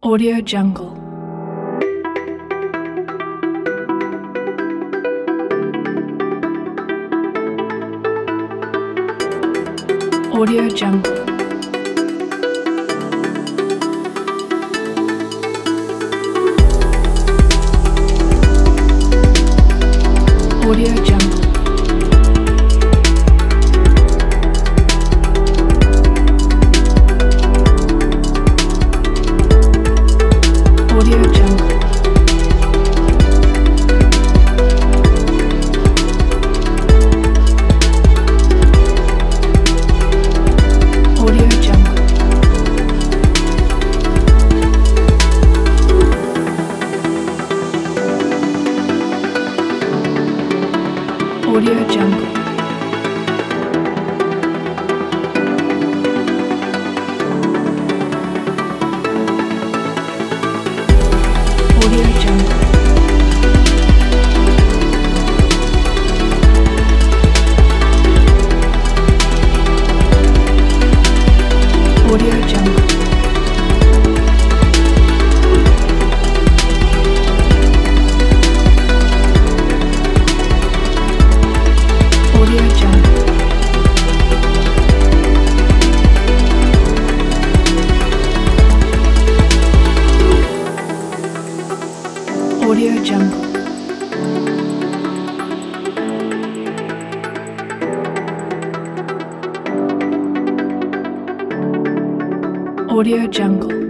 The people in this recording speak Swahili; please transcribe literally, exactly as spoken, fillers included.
Audio Jungle. Audio Jungle. Audio Jungle. Audio Jungle. Audio Jungle. Audio Jungle. Audio Jungle. Audio Jungle. Audio Jungle. Audio Jungle. Audio Jungle.